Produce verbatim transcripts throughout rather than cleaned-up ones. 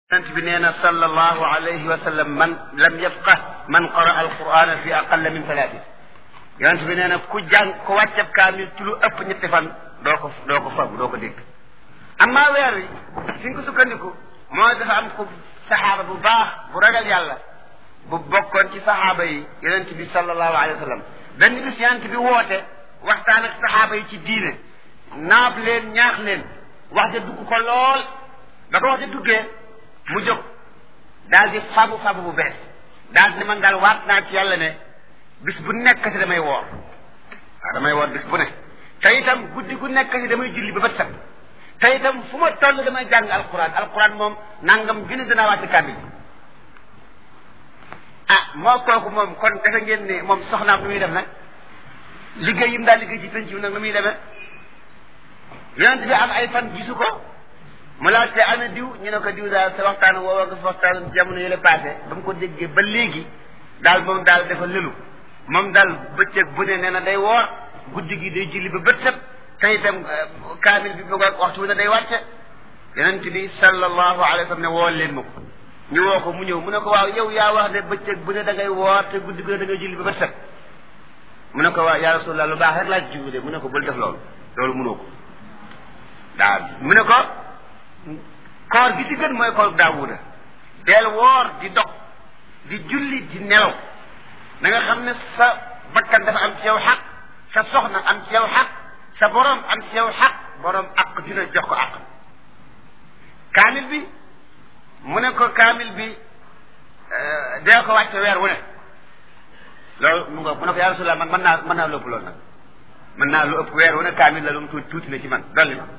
yonent bi nee na sallallahu alayhi wa sallam man lam yafqah man qara alqurana fi aqalla min talatin yonent bi nee na ku jàng ku wàccab kaamil ci lu ëpp ñetti fan doo ko doo ko fag doo ko dégg amaa weer wi fi nga ko sukkandiku moo dafa am ko saxaaba bu baax bu ragal yàlla bu bokkoon ci saxaaba yi yonent bi sallallahu alayhi wa sallam benn bis yonent bi woote waxtaan ak saxaaba yi ci diine naab leen ñaax leen wax ja dugg ko lool ba ko wax ja duggee mu jóg daal di fabu fabu bu bees daal di ne man daal waat naa ci yàlla ne bis bu nekkati damay woor waaw damay woor bis bu ne te itam guddi gu nekkati damay julli ba bët set te itam fu ma toll damay jàng alquran alquran moom nangam gën a dinaa wàcc kàmbil ah moo kooku moom kon defe ngeen ne moom soxnaam lu muy def nag liggéey yim daal liggéey ci penc bi nag lu muy demee yonent bi am ay fan gisu ko mu laajte ana diw ñu ne ko diw daal sa waxtaan woowa nga sa waxtaan jamono yële passé ba mu ko déggee ba léegi daal moom daal dafa lëlu moom daal bëccëg bu ne nee na day woor guddi gi day julli ba bët set te itam kaamil bi mu waxtu wu ne day wàcce yonent bi sallallahu alayhi wa sallam ne woo leen ma ko ñu woo ko mu ñëw mu ne ko waaw yow yaa wax ne bëccëg bu ne da ngay woor te guddi gu ne da ngay julli ba bët set mu ne ko waaw yaa rasulullah lu baax rek laa jiwu de mu ne ko bul def loolu loolu mënoo ko daal mu ne ko koor gi ci gën mooy koor daawuda deel woor di dog di julli di nelaw na nga xam ne sa bakkan dafa am ci yow xaq sa soxna am ci yow xaq sa borom am ci yow xaq borom ak dina jox ko ak kaamil bi mu ne ko kaamil bi dee ko wàcce weer wu ne loolu mu nga mu ne ko yaa Rasulullah man mën naa mën naa lu ëpp loolu nag mën naa lu ëpp weer wu ne kaamil la lu mu tuuti tuuti na ci man dolli ma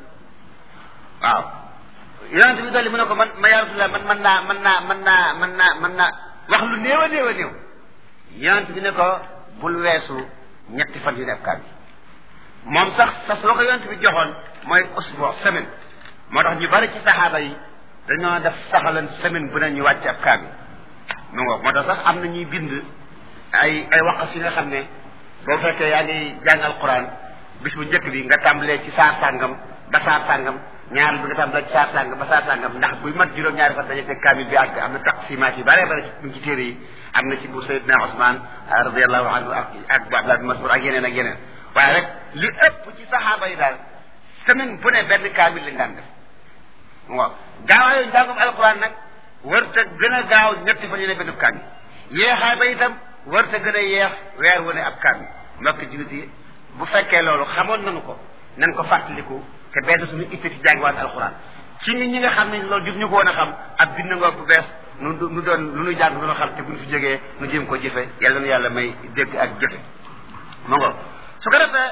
waaw yonent bi dolli mu ne ko man ma yaa Rasulullah man mën naa mën naa mën naa mën naa mën naa wax lu néew a néew a néew yonent bi ne ko bul weesu ñetti fan yu def kaamil moom sax sas loo ko yonent bi joxoon mooy usbu semaine moo tax ñu bari ci saxaaba yi dañoo def saxalan semaine bu ne ñu wàcc ab kaamil mu ngoog moo tax sax am na ñuy bind ay ay waqaf yi nga xam ne boo fekkee yaa ngi jàng alquran bis bu njëkk bi nga tàmbalee ci saar sàngam ba saar sàngam ñaar bi nga tàmbalee ci saar sàngam ba saar sàngam ndax buy mat juróom-ñaari fan dañuy teg kaamil bi ak am na taqsimaat yi bare bare ci ci téere yi am na ci bu Seydina Ousmane radiallahu anhu ak ak bu Abdullah bin Mas'ud ak yeneen ak yeneen waaye rek li ëpp ci saxaaba yi daal semaine bu ne benn kaamil lañ daan def waaw gaawaayu njàngum alquran nag warta gën a gaaw ñetti fan yu ne benn kaamil yeexaay ba itam warta gën a yeex weer wu ne ab kaamil mbokk jullit yi bu fekkee loolu xamoon nañu ko nañ ko fàttaliku te bees suñu itte ci jàngiwaat alquran ci nit ñi nga xam ne loolu jub ñu ko woon a xam ab bind ngoog bu bees nu nu doon lu nu jàng lu nu xam te buñ fi jógee nu jéem ko jëfe yàlla nu yàlla may dégg ak jëfe ma ngoog su ko defee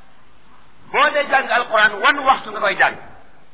boo dee jàng alquran wan waxtu nga koy jàng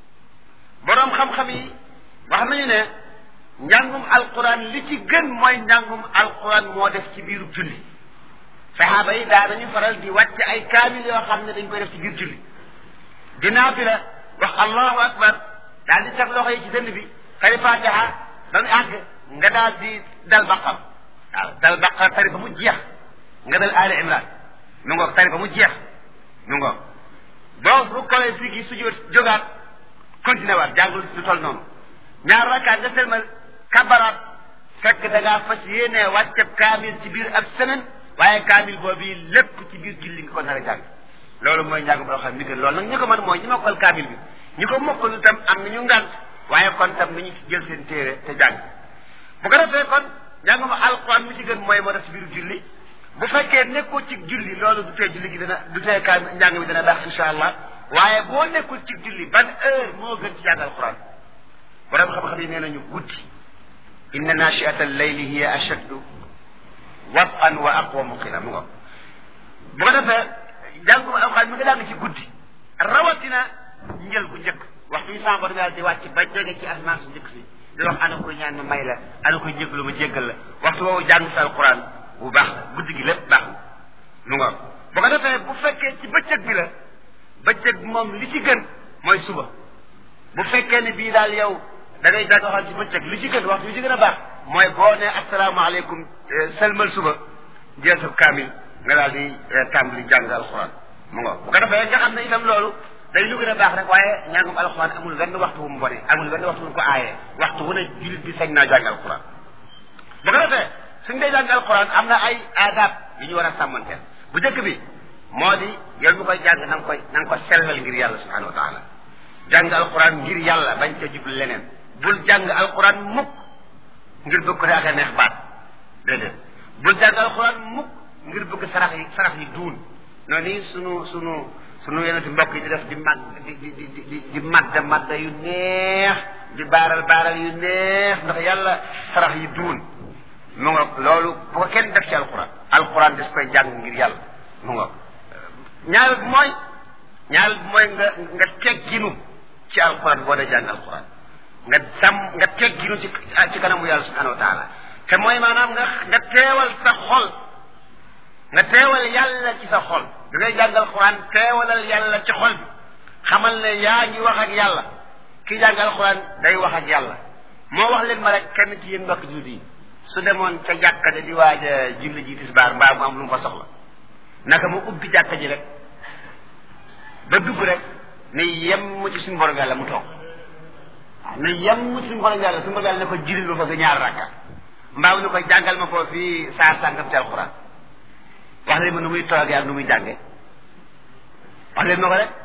boroom xam-xam yi wax nañu ne njàngum alquran li ci gën mooy njàngum alquran moo def ci biiru julli saxaaba yi daa dañu faral di wàcc ay kaamil yoo xam ne dañ koy def ci biir julli dinaa fi la wax allahu akbar daal di teg loxo yi ci dënn bi xari fatiha ba mu àgg nga daal di dal baqar waaw dal baqar tari ba mu jeex nga dal ali imran mu ngoog tari ba mu jeex mu ngoog boo bu kolee si gi sujjóot jógaat continué waat jàngul lu toll noonu ñaar rakkaat nga selmal kabaraat fekk da ngaa fas yéene wàcceb kaamil ci biir ab semaine waaye kaamil boobu lépp ci biir julli nga ko nar a jàng loolu mooy njàng boo xam ni gën loolu nag ñu ko mën mooy ñi mokkal kaamil bi ñu ko mokkal itam am nañu ngànt waaye kon tam nañu ci jël seen téere te jàng bu ko defee kon njàngum alquran mi ci gën mooy moo def ci biir julli bu fekkee nekkoo ci julli loolu du tee julli gi dana du tee kaam njàng mi dana baax insha allah waaye boo nekkul ci julli ban heure moo gën ci jàng alquran borom xam-xam yi nee nañu guddi inna nachiata al-layli hiya ashaddu wat'an wa aqwamu qila mu ngo bu ko defee jàngum alquran mi nga jàng ci guddi rawatina njël gu njëkk waxtu yu sama borom yàlla di wàcc ba jege ci asamaan su njëkk si di wax ana koy ñaan ma may la ana koy jéggalu ma jéggal la waxtu woowu jàng sa alquran bu baax la guddi gi lépp baax na mu ngo bu ko defee bu fekkee ci bëccëg bi la bëccëg moom li ci gën mooy suba bu fekkee ne bii daal yow da ngay jàng waxal ci bëccëg li ci gën waxtu li ci gën a baax mooy boo ne asalaamaaleykum selmal suba jël sa kaamil nga daal di tàmbali jàng alquran mu ngo bu ko defee nga xam ne itam loolu day lu gën a baax rek waaye njàngum alquran amul benn waxtu bu mu bone amul benn waxtu bu mu ko aayee waxtu wu ne jullit bi sañ naa jàng alquran bu ko defee suñ dee jàng alquran am na ay adab yu ñu war a sàmmanteel bu njëkk bi moo di yow mi koy jàng na nga koy na nga ko sellal ngir yàlla subhanahu wa taala jàng alquran ngir yàlla bañ ca jublu leneen bul jàng alquran mukk ngir bëgg ko ne ak a neex baat déedéet bul jàng alquran mukk ngir bëgg sarax yi sarax yi duun noonu nii sunu sunu sunu yeneen mbokk yi di def di mag di di di di di madda madda yu neex di baaral baaral yu neex ndax yàlla sarax yi duun mu nga loolu bu ko kenn def ci alquran alquran des koy jàng ngir yàlla mu nga ñaareel bi mooy ñaareel bi mooy nga nga tegginu ci alquran boo dee jàng alquran nga sam nga tegginu ci ci kanamu yàlla subhanahu wa taala te mooy maanaam nga nga teewal sa xol nga teewal yàlla ci sa xol da ngay jàng alquran teewalal yàlla ci xol bi xamal ne yaa ngi wax ak yàlla ki jàng alquran day wax ak yàlla moo wax leen ma rek kenn ci yéen mbokk jullit yi su demoon ca jàkka ja di waaj a julli ji tisbaar mbaa mu am lu mu fa soxla naka mu ubbi jàkka ji rek ba dugg rek ne yem ci suñu borom yàlla mu toog waaw ne yem ci suñu borom yàlla suñu borom yàlla ne ko julil ba fa ñaar rakka mbaaw ni ko jàngal ma foofu fii saar sàngam ci alquran wax leen ma nu muy toogee ak nu muy jàngee wax leen ma ko rek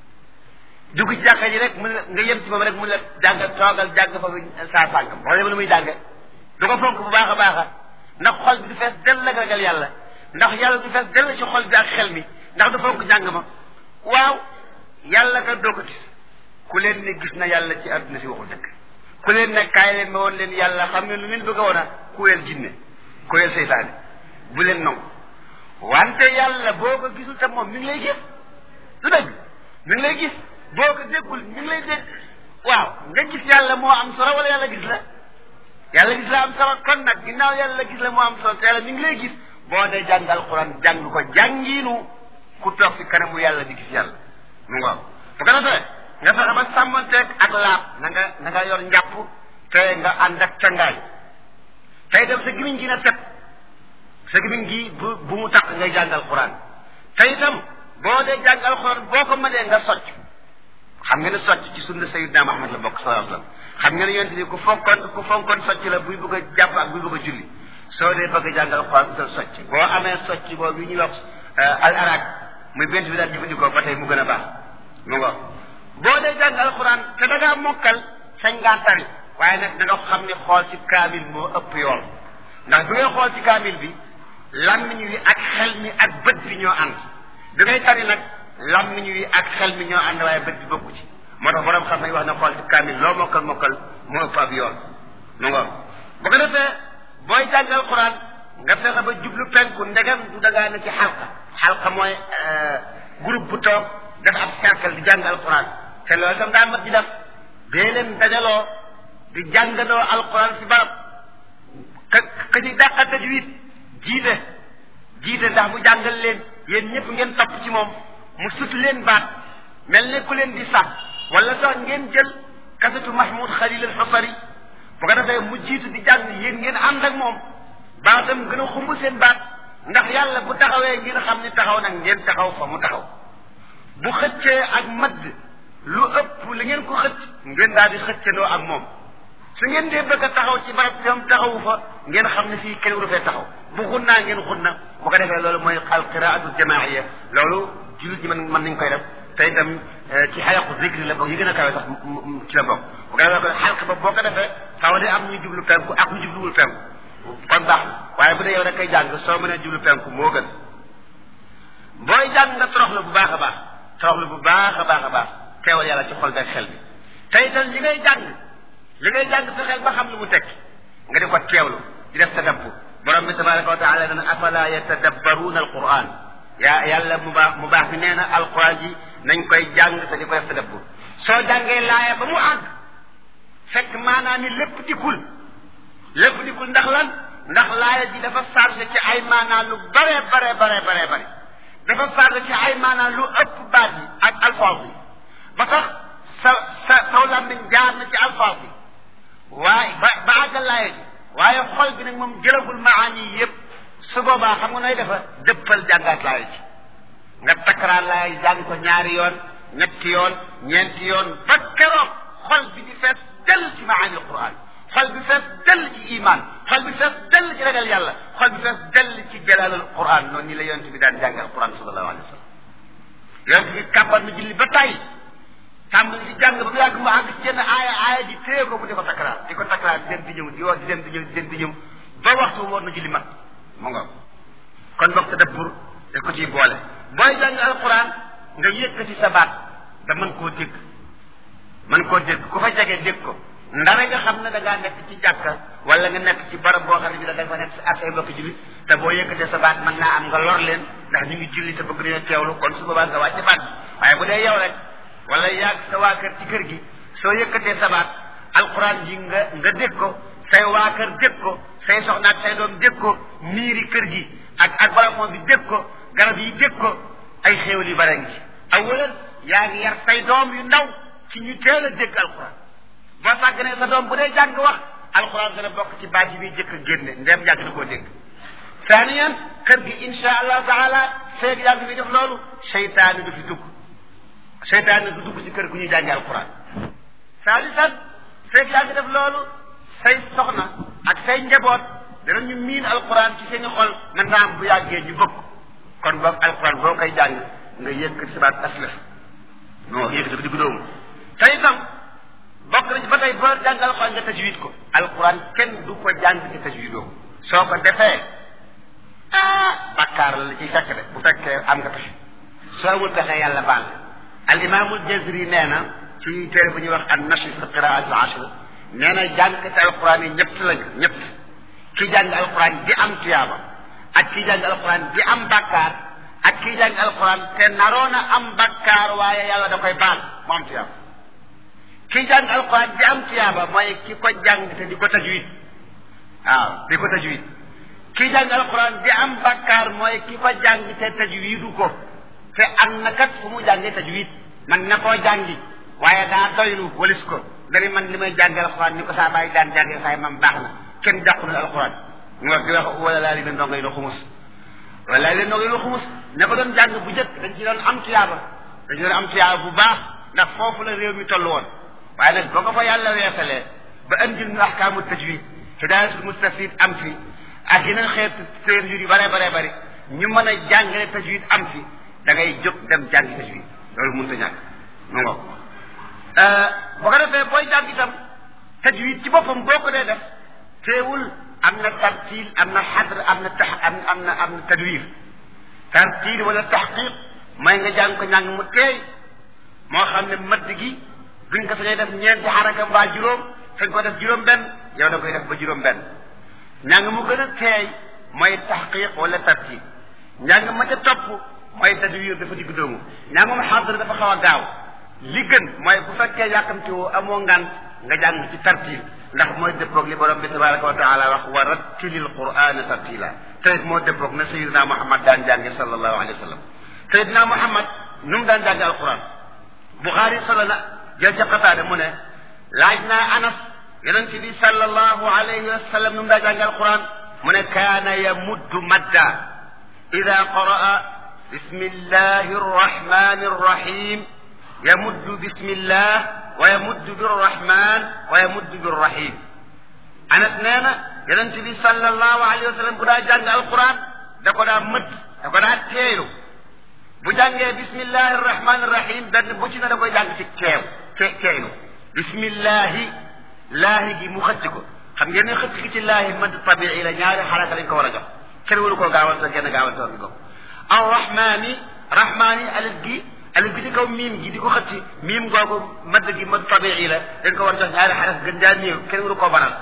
dugg ci jàkka ji rek mu nga yem ci moom rek mu la jàngal toogal jàng foofu saar sàngam wax leen ma nu muy jàngee du ko fonk bu baax a baax ndax xol bi du fees dell ak ragal yàlla ndax yàlla du fees dell ci xol bi ak xel mi ndax du fonk jàng ma waaw yàlla ka doo ko gis ku leen ne gis na yàlla ci àdduna si waxul dëgg ku leen ne kaay leen ma woon leen yàlla xam ngeen lu ngeen bëgg a woon a kuweel jinne kuweel seytaane bu leen nangu wante yàlla boo ko gisul tam moom mi ngi lay gis du dëgg mi ngi lay gis boo ko déggul mi ngi lay dégg waaw nga gis yàlla moo am solo wala yàlla gis la yàlla gis la am solo kon nag ginnaaw yàlla gis la moo am solo te yàlla mi ngi lay gis boo dee jàng alquran jàng ko jàngiinu ku toog fi kanamu yàlla di gis yàlla mu ngoog bu ko defee nga fexe ba sàmmanteeg ak laab na nga na nga yor njàpp te nga ànd ak cangaay tey dem sa gimiñ gi na set sa gimiñ gi bu bu mu tax ngay jàng alquran te itam boo dee jàng alquran boo ko mënee nga socc xam nga ne socc ci sunna sayyidina Muhammad la bokk sallallahu alayhi wasallam xam nga ne yonent bi ku fonkoon ku fonkoon socc la buy bëgg a jàpp ak buy bëgg a julli soo dee bëgg a jàng alquran sa socc boo amee socc boobu yi ñuy wax al arak muy bent bi daal jëfandikoo ba tey mu gën a baax mu ngo boo dee jàng alquran te da ngaa mokkal sañ ngaa tari waaye nag da nga xam ne xool ci kaamil moo ëpp yoon ndax bi ngay xool ci kaamil bi làmmiñ wi ak xel mi ak bët bi ñoo ànd bi ngay tari nag làmmiñ wi ak xel mi ñoo ànd waaye bët bi bokku ci moo tax borom xam nañ wax na xool ci kaamil loo mokkal mokkal moo ëpp ab yoon mu ngo bu ko defee booy jàng alquran nga fexe ba jublu penku ndegam du dangaa ne ci xalqa xalqa mooy groupe bu toog def ab cercle di jàng alquran te loolu itam daa mat di def dee leen dajaloo di jàngandoo alquran si barab ka ka ci dàqa tajwid jiite jiite ndax mu jàngal leen yéen ñëpp ngeen topp ci moom mu sut leen baat mel ne ku leen di sax wala sax ngeen jël kasatu Mahmoud Khalil al-Husari bu ko defee mu jiitu di jàng yéen ngeen ànd ak moom baatam gën a xumb seen baat ndax yàlla bu taxawee ngeen xam ni taxaw nag ngeen taxaw fa mu taxaw bu xëccee ak madd lu ëpp li ngeen ko xëcc ngeen daal di xëccandoo ak moom su ngeen dee bëgg a taxaw ci barab tam taxawu fa ngeen xam ne fii kenn waru fee taxaw bu xunnaa ngeen xunna bu ko defee loolu mooy al qiraatu jamaaiya loolu jullit ñi mën mën nañ koy def te itam ci xayaqu zikri la bokk yi gën a kawe sax ci la bokk bu ko defee xalq ba boo ko defee faaw de am ñu jublu penku ak ñu jubluwul penku kon baax na waaye bu dee yow rek kay jàng soo mënee jublu penku moo gën booy jàng nga toroxlu bu baax a baax toroxlu bu baax a baax a baax teewal yàlla ci xol beeg xel bi te itam li ngay jàng li ngay jàng fexeel ba xam lu mu tekki nga di ko teewlu di def tadabbur borom bi tabaraka wa taala dana afala yatadabbaruuna alquran yaa yàlla mu baax mu baax bi nee na alquran ji nañ koy jàng te di ko def tadabbur soo jàngee laaya ba mu àgg fekk maanaam ni lépp dikkul lépp dikkul ndax lan ndax laaya ji dafa chargé ci ay maanaam lu bare bare bare bare bare dafa chargé ci ay maanaam lu ëpp baat yi ak alfaaz yi ba tax sa sa saw làmmiñ jaar na ci alfaaz yi waaye ba ba àggal laaya ji waaye xol bi nag moom jëlagul maani yi yëpp su boobaa xam nga nooy defa dëppal jàngaat laaya ji nga takkaraat laaya ji jàng ko ñaari yoon ñetti yoon ñeenti yoon ba keroog xol bi di fees dell ci maani alquran xol bi fees dell ci iman xol bi fees dell ci ragal yàlla xol bi fees dell ci jalal alquran noonu ni la yonent bi daan jàng alquran sallallahu alayhi wa sallam yonent bi kàbbar na julli ba tàyyi tàmbali di jàng ba mu yàgg mu àgg ci jenn aaya aaya ji téye ko mu di ko takkaraat di ko takkaraat di dem di ñëw di wax di dem di ñëw di dem di ñëw ba waxtu war na julli mat mu nga kon bokk tadabbur da ko ciy boole booy jàng alquran nga yëkkati sa baat da mën koo dégg mën koo dégg ku fa jege dégg ko ndare nga xam ne da ngaa nekk ci jàkka wala nga nekk ci barab boo xam ne bi da nga fa nekk si ak ay mbokk julli te boo yëkkatee sa baat mën naa am nga lor leen ndax ñu ngi julli te bëgg nañoo teewlu kon su boobaa nga wàcce baat waaye bu dee yow rek wala yàgg sa waa kër ci kër gi soo yëkkatee sa baat alquran ji nga nga dégg ko say waa kër dégg ko say soxna ak say doom dégg ko miiri kër gi ak ak balafon bi dégg ko garab yi dégg ko ay xéewal yu bare ngi ci awalan yaa ngi yar say doom yu ndaw ci ñu teel a dégg alquran boo sàgganee sa doom bu dee jàng wax alquran dana bokk ci baat yi muy jëkk a génne ndem yàgg na koo dégg thaniyan kër gi insha allah taala feeg yàgg fi def loolu seytaane du fi dugg seytaane du dugg ci kër gu ñuy jàngi alquran saalisan feeg yàgg def loolu say soxna ak say njaboot danañu miin alquran ci seeni xol mën naa am bu yàggee ñu bëgg kon boog alquran boo koy jàng nga yëkkati sa baat aslaf non yëkkati ko diggu doomu te itam bokk na ci ba tey boo jàng alquran nga tajwid ko alquran kenn du ko jàng ci tajwidoo soo ko defee ah bakkaar la ciy fekk de bu fekkee am nga pexe soo amul pexe yàlla baal al imaamul jazri nee na ci téere bu ñuy wax an nashr fi qiraat al ashr nee na jàngkati alquran yi ñett lañu ñett ki jàng alquran di am tuyaaba ak ki jàng alquran di am bakkaar ak ki jàng alquran te naroon a am bakkaar waaye yàlla da koy baal mu am tuyaaba ki jàng alquran di am tuyaaba mooy ki ko jàng te di ko tajwid waaw di ko tajwid ki jàng alquran di am bakkaar mooy ki ko jàng te tajwidu ko te am na kat fu mu jàngee tajwid man na koo jàngi waaye daa doylu walis ko dani man li may jàngee alquran ni ko saa bàyyi daan jàngee saay mam baax na kenn dàqul alquran mu wax di wax wala laa li leen ndongo yi lu xumus wala laa li leen ndongo yi lu xumus ne ko doon jàng bu njëkk dañ ci doon am tuyaaba dañ ci doon am tuyaaba bu baax ndax foofu la réew mi toll woon waaye nag boo ko fa yàlla weesalee ba andil ñu ahkaamu tajwid hidayatul mustafid am fi ak yeneen xeet téer yu bare bare bari ñu mën a jàngale tajwid am fi da ngay jóg dem jàngi tajwid loolu mënut a ñàkk mu ngo boo ko defee booy jàng itam tajwid ci boppam boo ko dee def teewul am na tartiil am na xadr am na tax am am na am na tadwir tartiil wala taxqiq may nga jàng ko njàng mu teey moo xam ne madd gi duñ ko sañee def ñeenti xaraka mbaa juróom fañ ko def juróom benn yow da koy def ba juróom benn njàng mu gën a teey mooy taxqiq wala tartiil njàng ma ca topp mooy tadwir dafa digg doomu njàngum xadr dafa xaw a gaaw li gën mooy bu fekkee yàkkamti woo amoo ngant nga jàng ci tartiil ndax mooy dëppoog li borom bi tabaraka wa taala wax wa rattilil qur'ana tartila tey moo dëppoog na sayidina Muhammad daan jànge sallallahu alayhi wa sallam sayidina Muhammad nu mu daan jànge alquran Buxaari solo na jël ca Qataada mu ne laaj naa Anas yonent bi sallallahu alayhi wa sallam nu mu daan jànge alquran mu ne kaana yamuddu madda ida qaraa bismillahi arrahmani arrahim yamuddu bismillah wa yamuddu birrahman wa yamuddu birrahim Anas nee na yonent bi sallallahu alayhi wa sallam bu daa jàng alquran da ko daa mëdd da ko daa teeyu bu jàngee bismillahi arrahmani arrahim benn bu ci ne da koy jàng ci teew te teeylu bismillahi laahi gi mu xëcc ko xam ngeen ne xëcc gi ci laahi mëdd tabii la ñaari xaraka lañ ko war a jox kenn waru koo gaawal genn gaawal toog gi ko arrahmani rahmani alif gi alif gi ci kaw miim gi di ko xëcc miim googu madd gi madd tabii la dañ ko war a jox ñaari xaras gën jaa néew kenn waru koo baral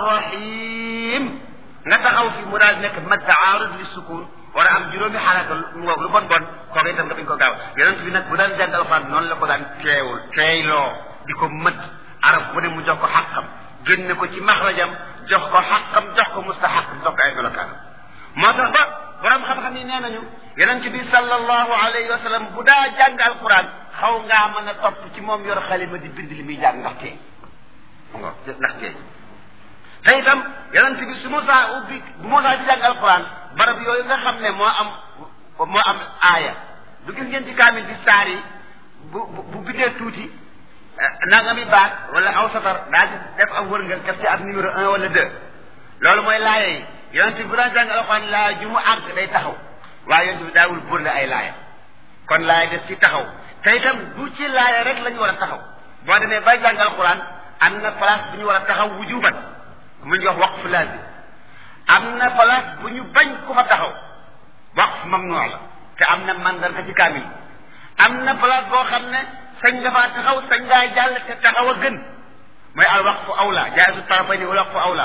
arrahim nga taxaw fi mu daal nekk madd aarid li sukun war a am juróomi xaraka mu ngoog lu bon bon kooku itam nga bañ ko gaaw yonent bi nag bu daan jàng alxuraan noonu la ko daan teewul teeyloo di ko mëdd araf bu ne mu jox ko xaqam génne ko ci maxrajam jox ko xaqam jox ko mustaxaq jox ko ay melokaan moo tax ba borom xam-xam yi nee nañu yonent bi sallallahu alayhi wa sallam bu daa jàng alquran xaw ngaa mën a topp ci moom yor xalima di bind li muy jàng ndax tey ngo ndax tey te itam yonent bi su mosaa ubbi bu mosaa di jàng alquran barab yooyu nga xam ne moo am moo am aaya du gis ngeen ci kaamil bi saar yi bu bu bindee tuuti nangami baat wala aw satar daal di def ab wërngal def ci ab numéro un wala deux loolu mooy laaya yi yonent bi bu daan jàng alxuraan laaya ju mu àgg day taxaw waaye yonent bi daawul burle ay laaya kon laaya des ci taxaw te itam du ci laaya rek la ñu war a taxaw boo demee bay jàng alxuraan am na place bu ñu war a taxaw wujuban mu ñu wax waqfu laazim am na place bu ñu bañ ku fa taxaw waqf mamnu la te am na mandarga ci kaamil am na place boo xam ne sañ nga faa taxaw sañ ngaa jàll te taxaw a gën mooy al waqfu awla jaa'izu tarafayni wal waqfu awla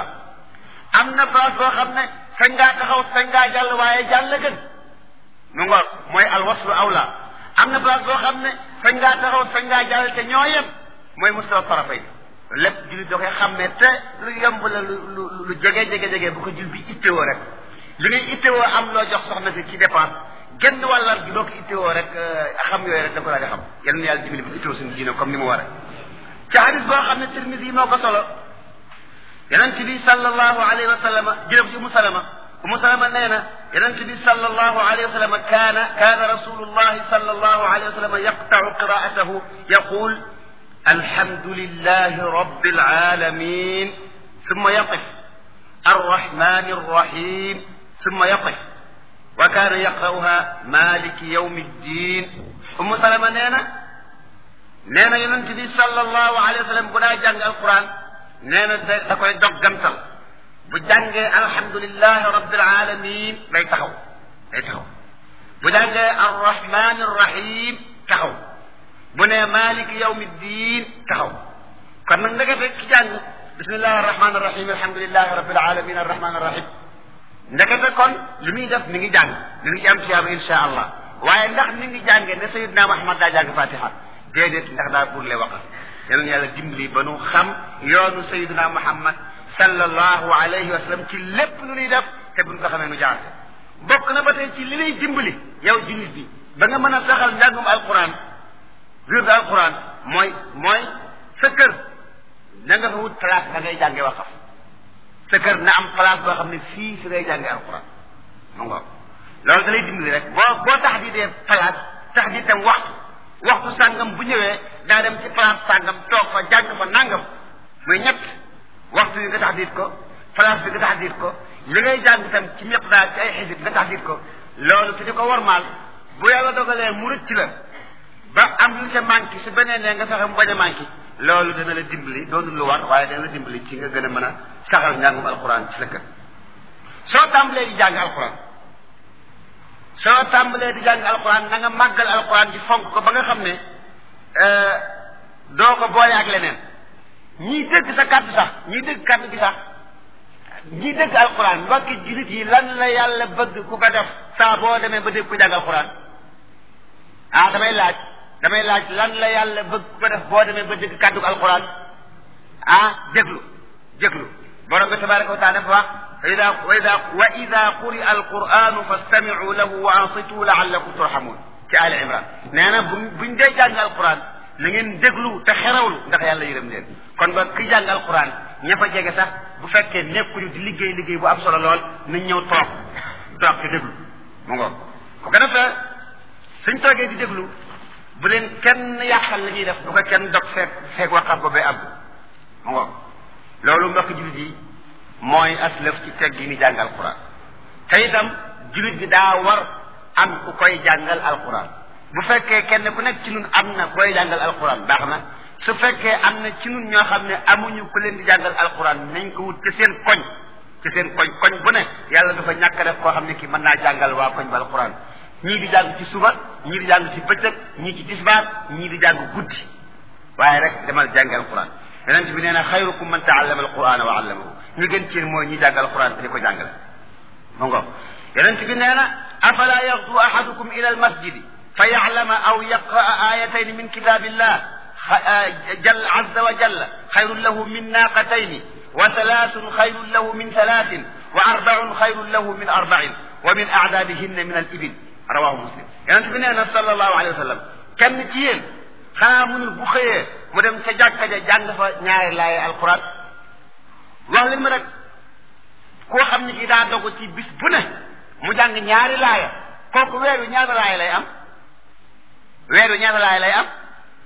am na place boo xam ne sañ ngaa taxaw sañ ngaa jàll waaye jàll gën mu ngoor mooy al waslu awla am na place boo xam ne sañ ngaa taxaw sañ ngaa jàll te ñoo yem mooy mustawa tarafayni lépp jullit da koy xam ne te lu yomb la lu lu lu jege jege jege bu ko jul bi ittewoo rek lu ngay ittewoo am loo jox soxna si ci dépense genn wàllar gi doo ko ittewoo rek xam yooyu rek da ko daal di xam yal na yàlla dimbali bu ittewoo suñu diine comme ni mu waree ci hadis boo xam ne Tirmisi moo ko solo yonent bi sallallahu alayhi wa sallam jërëb ci Umu Salama Umu Salama nee na yonent bi sallallahu alayhi wa sallam kaana kaana rasulullahi sallallahu alayhi wa sallam yaqta'u qira'atahu yaqul alhamdulillahi rabbil alamin thumma yaqif arrahmani arrahim thumma yaqif wa kaana yaqra'uha maliki yawmi ddin Umu Salama nee na nee na yonent bi sallallahu alayhi wa sallam bu daa jàng alquran nee na da koy doggantal bu jàngee alhamdulillahi rabbil alamin day taxaw day taxaw bu jàngee arrahmani arrahim taxaw bu ne maliki yawmi ddin taxaw kon nag ndekete ki jàng bismillahi arrahmani arrahim alhamdulillahi rabbil alamin arrahmani arrahim ndekete kon li muy def mi ngi jàng mi ngi ci am tiyaaba insha allah waaye ndax mi ngi jàngee ne Sayyidina Muhammad daa jàng fatiha déedéet ndax daa pour le waqaf yal na yàlla dimbali ba nu xam yoonu Sayyidina Muhammad sallallahu alayhi wa sallam ci lépp lu ñuy def te buñ ko xamee nu jaarte bokk na ba tey ci li lay dimbali yow jullit bi ba nga mën a saxal njàngum alquran wird alquran mooy mooy sa kër na nga fa wut place da ngay jànge waqaf sa kër na am place boo xam ne fii fi ngay jànge alquran ma ngoog loolu da lay dimbali rek boo boo tax di dee place tax di tam waxtu waxtu sàngam bu ñëwee daa dem ci place sàngam toog fa jàng fa nangam muy ñett waxtu yi nga tax diit ko place bi nga tax diit ko li ngay jàng itam ci miqdaar ci ay xisib nga tax diit ko loolu te di ko warmaal bu yàlla dogalee mu rëcc la ba am lu ca manqué su beneen ne nga fexe mu bañ a manqué loolu dana la dimbali doonul lu war waaye dana la dimbali ci nga gën a mën a saxal njàngum alquran ci sa kër soo tàmbalee di jàng alquran soo tàmbalee di jàng alquran na nga màggal alquran ci fonk ko ba nga xam ne doo ko boole ak leneen ñii dégg sa kàddu sax ñii dégg kàddu gi sax ñii dégg alquran mbokki jullit yi lan la yàlla bëgg ku ko def saa boo demee ba dégg ko jàng alquran ah damay laaj damay laaj lan la yàlla bëgg ku ko def boo demee ba dégg kàddu alquran ah déglu déglu borom bi tabaraka wa taala dafa wax wa ida wa ida wa ida quri'a alquranu fastami'u lahu wa ansitu la'allakum turhamun ci Ali Imran nee na bu buñ dee jàng alquran na ngeen déglu te xerawlu ndax yàlla yërëm leen kon ba ki jàng alquran ña fa jege sax bu fekkee nekkuñu di liggéey liggéey bu am solo lool nañ ñëw toog toog te déglu mu ngoog ko ko defee suñ toogee di déglu bu leen kenn yàqal la ñuy def bu ko kenn dog fekk fekk waqaf ba bay àgg mu ngoog loolu mbokk jullit yi mooy aslëf ci teg gi ni jàng alquran te itam jullit bi daa war am ku koy jàngal alquran bu fekkee kenn ku nekk ci ñun am na koy jàngal alquran baax na su fekkee am na ci ñun ñoo xam ne amuñu ku leen di jàngal alquran nañ ko wut ci seen koñ ci seen koñ koñ bu ne yàlla dafa ñàkk def koo xam ne kii mën naa jàngal waa koñ ba alquran ñii di jàng ci suba ñii di jàng ci bëccëg ñii ci tisbaar ñii di jàng guddi waaye rek demal jàngi alquran yonent bi nee na xayrukum man taallama alqurana wa allamahu ñi gën ci mooy ñi jàng alquran te di ko jàngale mu ngo yonent bi nee na afala yaxdu ahadukum ila almasjidi fa yaclama aw yaqraa ayatayn min kitabillah jal azza wa jalla xayrun lahu min naqatayn wa thalaathun xayrun lahu min thalaatin wa arbaun xayrun lahu min arbain wa min acdaadihinna min al ibil rawahu muslim yonent bi nee na sallallahu alayhi wa sallam kenn ci yéen xanaa munul bu xëyee mu dem ca jàkka ja jàng fa ñaari laaye alquran wax leen ma rek koo xam ne kii daa dogu ci bis bu ne mu jàng ñaari laaya kooku weer wi ñaata laaya lay am weer wi ñaata laaya lay am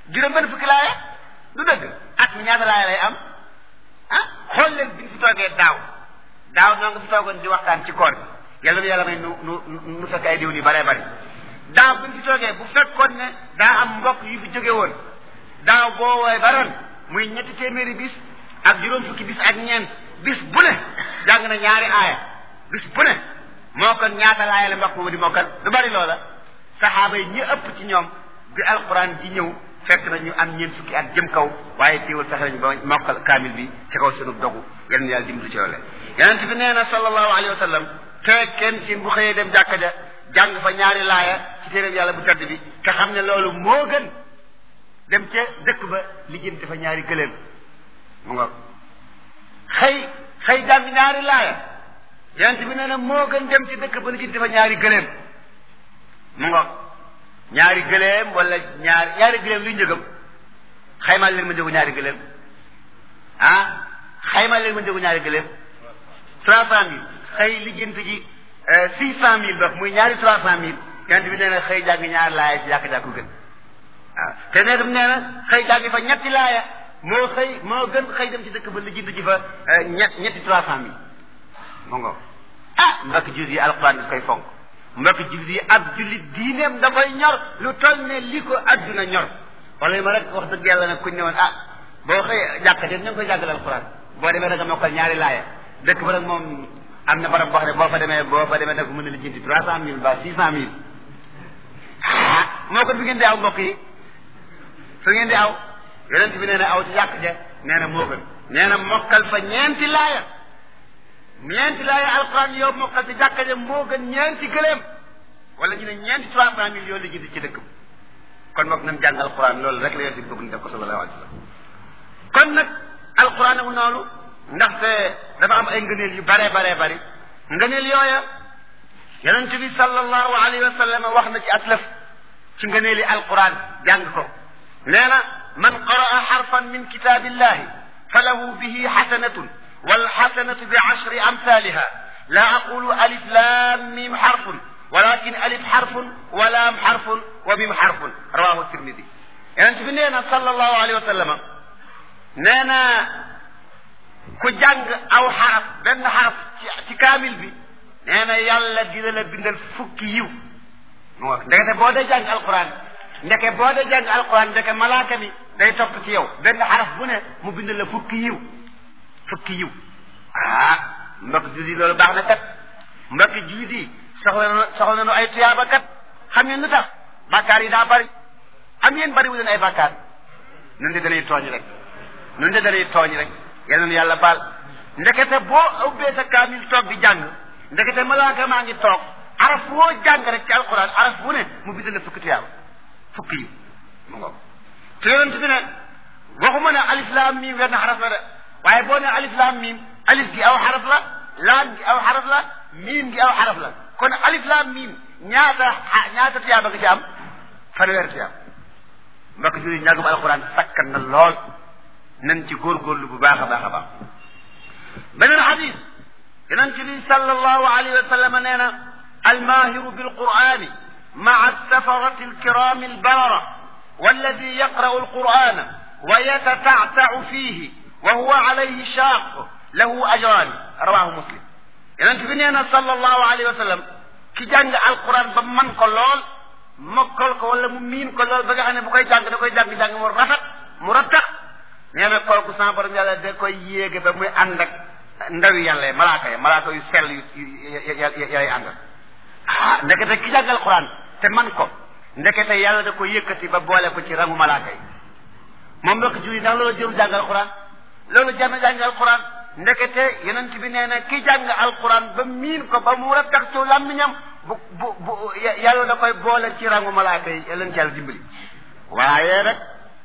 juróom benn fukki laaya du dëgg at mi ñaata laaya lay am ah xool leen bi ñu fi toogee daaw daaw noo nga fi toogoon di waxtaan ci koor bi yàlla nu yàlla may nu nu nu fekk ay diw yu bare bari daaw bi ñu fi toogee bu fekkoon ne daa am mbokk yu fi jóge woon daaw boo woowee ba ren muy ñetti téeméeri bis ak juróom fukki bis ak ñeent bis bu ne jàng na ñaari aaya bis bu ne moo kon ñaata laaya la mbokk mu di mokkal du bari loola saxaaba yi ñi ëpp ci ñoom bi alquran di ñëw fekk na ñu am ñeent fukki at jëm kaw waaye teewul fexe nañu ba mokkal kaamil bi ci kaw sunu dogu yal na yàlla dimbali ci loole yonent bi nee na sallallahu alayhi wa sallam te kenn ci bu xëyee dem jàkka ja jàng fa ñaari laaya ci téeréb yàlla bu tedd bi te xam ne loolu moo gën dem ca dëkk ba lijjanti fa ñaari gëléem mu nga xëy xëy jàng ñaari laaya yonent bi nee na moo gën dem ci dëkk ba lijjanti fa ñaari gëléem mu nga ñaari gëléem wala ñaari ñaari gëléem luy njëgam xaymal leen ma njëgu ñaari gëléem ah xaymal leen ma njëgu ñaari gëléem trois cent mille xëy lijjanti ji six cent mille ba muy ñaari trois cent mille yonent bi nee na xëy jàng ñaari laaya ci jàkk jàkku gën waaw te nee tam nee na xëy jàng fa ñetti laaya moo xëy moo gën xëy dem ci dëkk ba lijjanti ji fa ñett ñetti trois cent mille mu ngo ah mbokk jullit yi alquran bis koy fonk mbokk jullit yi ab jullit diineem da koy ñor lu toll ne li ko adduna ñor wala ma rek wax dëgg yàlla nag kuñ ne woon ah boo xëy jàkkate ñu ngi koy jàngal alquran boo demee nag nga mokkal ñaari laaya dëkk ba nag moom am na barab boo xam ne boo fa demee boo fa demee nag mën a lijjanti trois cent mille ba six cent mille ah moo ko fi ngeen di aw mbokk yi fi ngeen di aw yonent bi nee na aw ci jàkk ja nee na moo gën nee na mokkal fa ñeenti laaya ñeenti laaya alquran yow mokkal ci jàkka ja moo gën ñeenti gëléem wala ñu ne ñeenti trois cent mille yoo lijjanti ci dëkk bi kon mook nañ jàng alquran loolu rek la yonent bi bëgg ñu def ko sallallahu alayhi wa sallam kon nag alquran amu noonu ndaxte dafa am ay ngëneel yu bare bare bari ngëneel yooya yonent bi sallallahu alayhi wa sallam wax na ci aslaf ci ngëneeli alquran jàng ko nee na man qaraa xarfan min kitaabillahi falahu bihi xasanatun walxasanatu bi ashri amthaliha la aqulu alif lam mim xarfun walakin alif xarfun wa laam xarfun wa mim xarfun rawahu tirmidi yonent bi nee na sallallahu alayhi wa sallam nee na ku jàng aw xaraf benn xaraf ci kaamil bi nee na yàlla dina la bindal fukki yiw mu wax ndekete boo dee jàng alquran ndeke boo dee jàng alquran ndeke malaaka mi day topp ci yow benn xaraf bu ne mu bindal la fukki yiw fukki yiw ah mbokk jullit yi loolu baax na kat mbokk jullit yi soxla na soxla nañu ay tuyaaba kat xam ngeen lu tax bàkkaar yi daa bari am yéen bari wu leen ay bàkkaar nun de danay tooñ rek nun de danay tooñ rek yal na yàlla baal ndekete boo ubbee sa kaamil toog di jàng ndekete malaaka maa ngi toog araf woo jàng rek ci alquran araf bu ne mu bind la fukki tuyaaba fukki yiw mu ngoog te yonent bi ne waxuma ne alif laam miim wenn xaraf la de waaye boo ne alif laam miim alif gi aw xaraf la laam gi aw xaraf la miim gi aw xaraf la kon alif laam miim ñaata ñaata tuyaaba nga ci am fanweeri tuyaaba mbokk jullit njàngum alquran sakkan na lool nañ ci góorgóorlu bu baax a baax a baax beneen xadis yonent bi sallallahu alayhi wa sallam nee na almaahiru bilqurani maa safarati alkirami albarara walladi yaqra'u alqur'ana wa yatata'ta'u fihi wa huwa alayhi shaaq lahu ajran rawahu muslim yonent bi nee na sallallahu alayhi wa sallam ki jàng alquran ba man ko lool mokkal ko wala mu miin ko lool ba nga xam ne bu koy jàng da koy jàng-jàng mu rafet mu rattax nee na kooku sama borom yàlla da koy yéege ba muy ànd ak ndawi yàlla malaaka ya malaaka yu sell yu yay àndal ah ndekete ki jàng alquran te man ko ndekete yàlla da koy yëkkati ba boole ko ci rangu malaaka yi moom mbokk julli ndax loolu jëru jàng alquran loolu jar na jàng alquran ndekete yonent bi nee na ki jàng alquran ba miin ko ba mu rattax ci làmmiñam bu bu bu yàlla da koy boole ci rangu malaaka yi leen ci yàlla dimbali waaye rek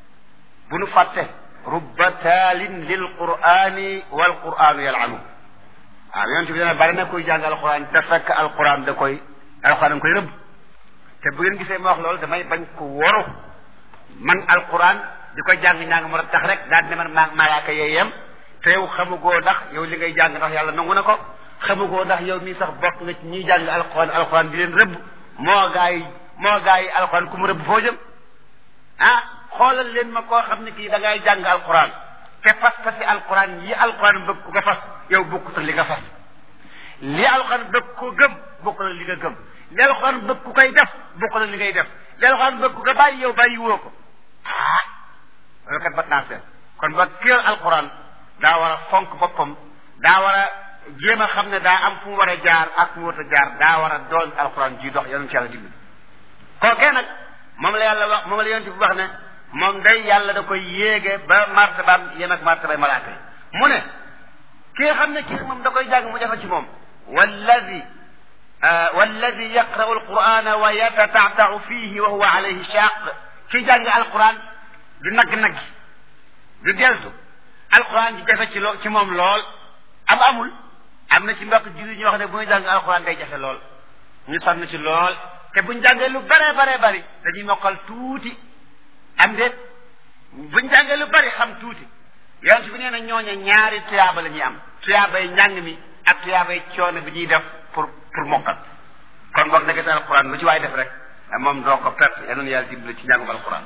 bu nu fàtte rubba taalin lil qur'ani wal qur'anu yal'anu waaw yonent bi nee na bari na koy jàng alquran te fekk alquran da koy alquran da koy rëbb te bu ngeen gisee ma wax loolu damay bañ ko woru man alquran di ko jàng ñaa mu rattax rek daal ne man maa malaaka yee yem te yow xamugoo ndax yow li ngay jàng ndax yàlla nangu na ko xamugoo ndax yow mii sax bokk nga ci ñiy jàng alquran alquran di leen rëbb moo gaa yi moo gaa yi alquran ku mu rëbb foo jëm ah xoolal leen ma koo xam ne kii da ngay jàng alquran te fas fasi alquran yi alquran bëgg ko fas yow bokkut ak li nga fas li alquran bëgg ko gëm bokkul ak li nga gëm li alquran bëgg ku koy def bokkul ak li ngay def li alquran bëgg ku ko bàyyi yow bàyyi woo ko ah loolu kat bat naa seet kon ba kër alquran daa war a fonk boppam daa war a jéem a xam ne daa am fu mu war a jaar ak fu mu war a jaar daa war a doon alquran ji dox yonent ci yàlla dimbali kookee nag moom la yàlla wax moom la yonent bi wax ne moom day yàlla da koy yéege ba martabaam yem ak martabay malaaka yi mu ne ki nga xam ne kii moom da koy jàng mu jafe ci moom walladi walladi yaqra'u alqur'ana wa yatata'ta'u fihi wa huwa alayhi shaq kii jàng alquran di nagg-nagg di deltu alquran di jafe ci loo ci moom lool am amul am na ci mbokk jullit ñu wax ne bu ñu jàng alquran day jafe lool ñu sonn ci lool te buñ jàngee lu bare bare bari dañuy mokkal tuuti am déet buñ jàngee lu bari xam tuuti yonent bi nee na ñooña ñaari tuyaaba la ñuy am tuyaabay njàng mi ak tuyaabay coono bi ñuy def pour pour mokkal kon boog nag alquran lu ci waay def rek moom doo ko perte yal na yàlla dimbali ci njàngum alquran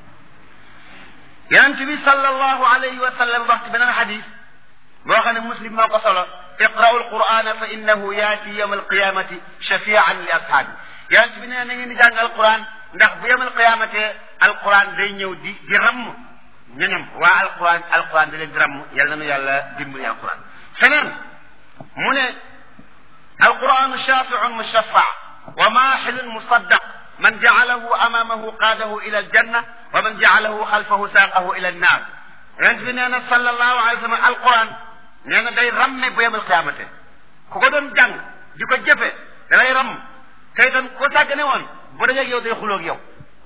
yonent bi sallallahu alayhi wa sallam wax ci beneen xadis boo xam ne muslim moo ko solo iqra'u alqur'ana fa innahu yaati yawma alqiyamati shafi'an li ashaabi yonent bi nee na ngeen di jàng alquran ndax bu yawma alqiyamate alquran day ñëw di di ramm ñoñam waa alquran alquran da leen di ramm yal na nu yàlla dimbali alquran feneen mu ne alquranu shafi'un mushaffa' wa mahilun musaddaq man ja'alahu amamahu qaadahu ila aljanna wa man ja'alahu xalfahu saaqahu ila annaar yonent bi nee na sallallahu alayhi wa sallam alquran nee na day ramme bu yemal xiyaamate ku ko doon jàng di ko jëfe da lay ramm te itam ko tàggane woon bu dajeeg yow day xuloog yow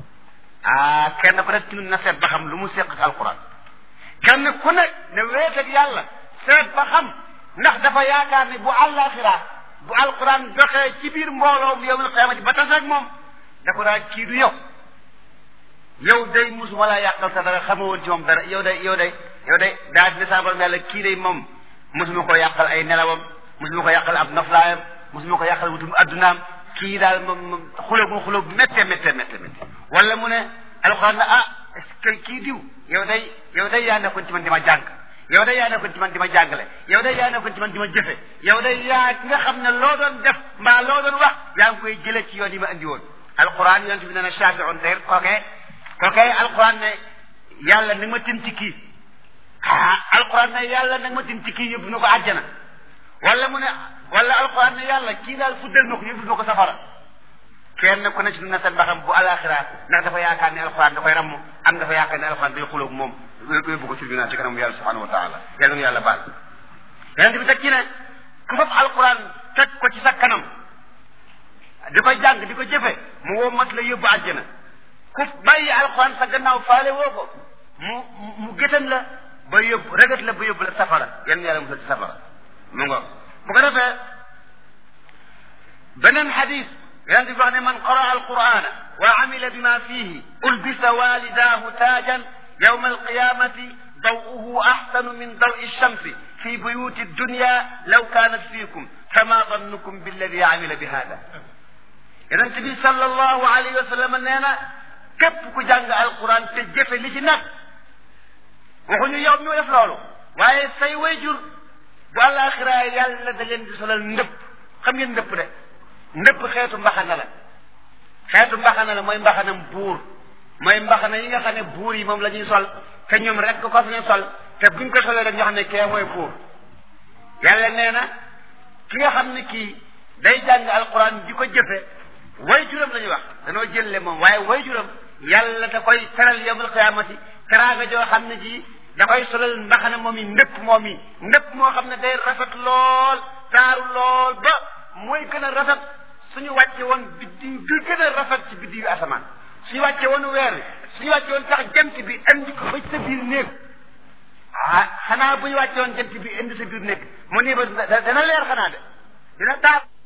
ah kenn ku nekk ci na seet ba xam lu mu seq ak alquran kenn ku nekk ne weet ak yàlla seet ba xam ndax dafa yaakaar ne bu àllaaxira bu alquran doxee ci biir mbooloo bu yemal xiyaamate ba taseeg moom da ko daa kii du yow yow day musuma laa yàqal sa dara xama woon ci moom dara yow day yow day yow day daa dina sa borom yàlla kii day moom musuma ko yàqal ay nelawam musuma ko yàqal ab noflaayam musuma ko yàqal wutum addunaam kii daal moom moom xulóo bu xulóo bu méttee méttee méttee méttee wala mu ne alxuraan na ah est-ce que kii diw yow day yow day yaa nekkoon ci man di ma jàng yow day yaa nekkoon ci man di ma jàngale yow day yaa nekkoon ci man di ma jëfe yow day yaa nga xam ne loo doon def mbaa loo doon wax yaa ngi koy jëlee ci yoon yi ma andi woon alquran yonent bi nee na shafi'un day kookee kookee alquran ne yàlla na ma tin ci kii ah alquran ne yàlla na ma tin ci kii yóbbu na ko àjjana wala mu ne wala alquran ne yàlla kii daal fuddal na ko yóbbu na ko safara kenn ku ne ci na seen baxam bu alaxira ndax dafa yaakaar ne alquran da koy ramm am dafa yaakaar ne alquran day xulóog moom yóbbu ko tribunal ci kanam yàlla subhanahu wa taala yàlla nu yàlla baal yonent bi teg ci ne ku fab alquran teg ko ci sa kanam di ko jàng di ko jëfe mu woo mat la yóbbu àjjana ku bàyyi alquran sa gannaaw faale woo ko mu mu gétan la ba yóbbu regat la ba yóbbu la safara yan yàlla musal ci safara mu ngo bu ko defee beneen xadis yonent bi wax ne man qaraa alqurana wa amila bima fihi ulbisa walidaahu taajan yawma alqiyamati daw'uhu ahsanu min dawi alshamsi fi buyuti dunya law kanat fiikum fama dannukum billadi amila bi hada yonent bi sallallahu alayhi wa sallam nee na képp ku jàng alquran te jëfe li ci nag waxuñu yow mi def loolu waaye say wayjur bu àllaaxira yàlla da leen di solal ndëpp xam ngeen ndëpp de ndëpp xeetu mbaxana la xeetu mbaxana la mooy mbaxanam buur mooy mbaxana yi nga xam ne buur yi moom la ñuy sol te ñoom rek ko fi ñu sol te buñ ko solee rek ñoo xam ne kee mooy buur yàlla nee na ki nga xam ne kii day jàng alquran di ko jëfe way juram la ñuy wax danoo jëlle moom waaye way juram yàlla da koy teral yawmal qiyaamati teraanga joo xam ne ji da koy solal mbaxana moom yi ndëpp moom yi ndëpp moo xam ne day rafet lool taaru lool ba mooy gën a rafet suñu wàcce woon biddiw bi gën a rafet ci biddiw asamaan suñu wàcce woon weer wi suñu wàcce woon sax jant bi indi ko ba ci sa biir néeg ah xanaa bu ñu wàcce woon jant bi indi sa biir néeg mu nii ba dana leer xanaa de dina taar